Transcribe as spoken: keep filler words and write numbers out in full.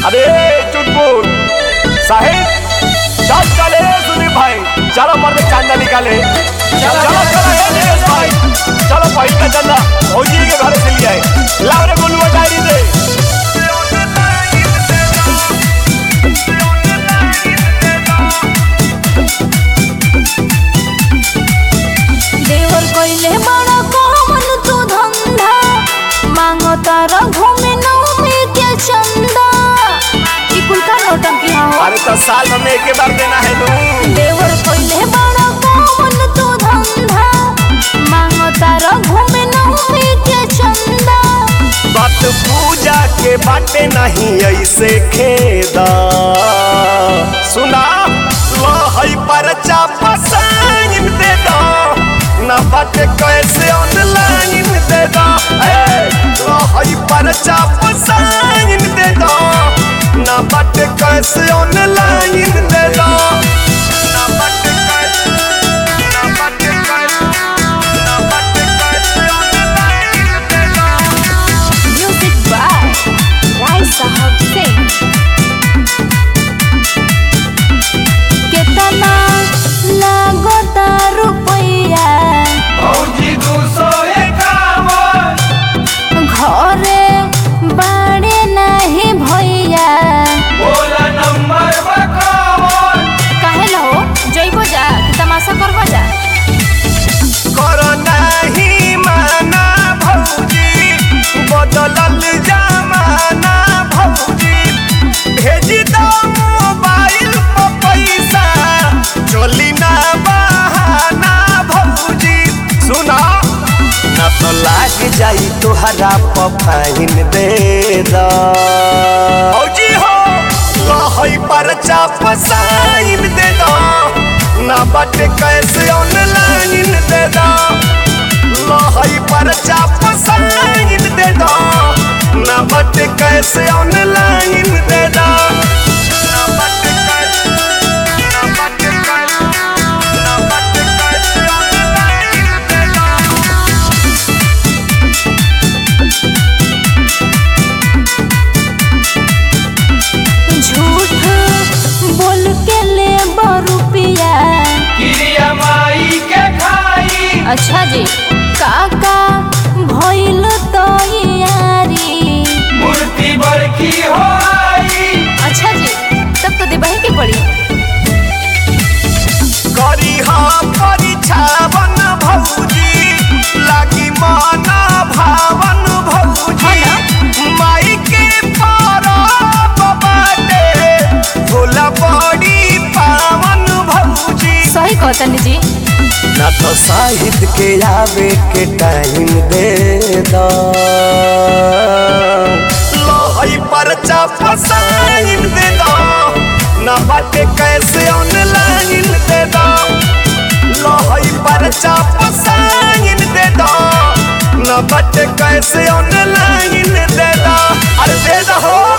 अरे चुटपुट साहिब चल चले सुनी भाई, चलो मर्द चांदा निकाले। चलो चलो चलो ए दिनेश भाई, चलो भाई का चंदा भौजी के घर से लिया है। लाओ रे गोलुआ डायरी दे। देवर कोइले बड़ा कोमन तू धंधा, मांगो तारा घूमे नौमी के चंदा। ई कुल का नौटंकी हो? अरे तो साल में एक बार देना है तू। देवर कोइले बड़ा कोमन तू धंधा, मांगो तारा घूमे नौमी के चंदा। बात पूजा के बाटे नहीं ऐसे खेदा, सुना लो हई परचा पसाइन दे दो, ना बाटे कैसे ऑनलाइन दे दो। लो हई परचा पसाइन दे दो, ना बाटे कैसे ऑनलाइन दे दो। ना बाटे कैसे, ना बाटे कैसे, ना बाटे कैसे ऑनलाइन दे दो। म्यूजिक बाय राय साहब सिंह। कितना लागता रुपया भौजी दू सौ इक्यावन, घरे बाड़े नहीं भैया। बोला नंबर बकावन। काहे लो जइबो जा कि तमाशा करबो जा? करो नहीं माना भौजी, बदलल जमाना भौजी। भेजी दो मोबाइल पर पैसा, चली ना बहाना भौजी। सुना ना तो लाग जाई तोहरा पर फाइन दे दो भौजी हो। लहई परचा पसाइन दे दो, ना बाटे कैसे ऑनलाइन दे दो। लहई परचा पसाइन दे दो, ना बाटे कैसे ऑनलाइन दे दो। ना बाटे कैसे, ना बाटे कैसे, ना बाटे कैसे ऑनलाइन दे दो। झूठ बोल के ले रुपया। किरिया माई के खाई, अच्छा जी काका भइल तो यारी। मूर्ति बरखी हो आई। अच्छा जी तब तो देबही के पड़ी। करी हाँ परीक्षावन भौजी, लागी माना भावन भौजी। माई के परब बाटे, भोला बड़ी पावन भौजी। सही कहतनी जी। ना तो साहित्य के आवे के टाइम दे दो। लोहई परचा पसाइन दे दो, ना बाटे कैसे ऑनलाइन दे दो। लोहई परचा पसाइन दे दो, ना बाटे कैसे ऑनलाइन दे दो। अरे दे दो।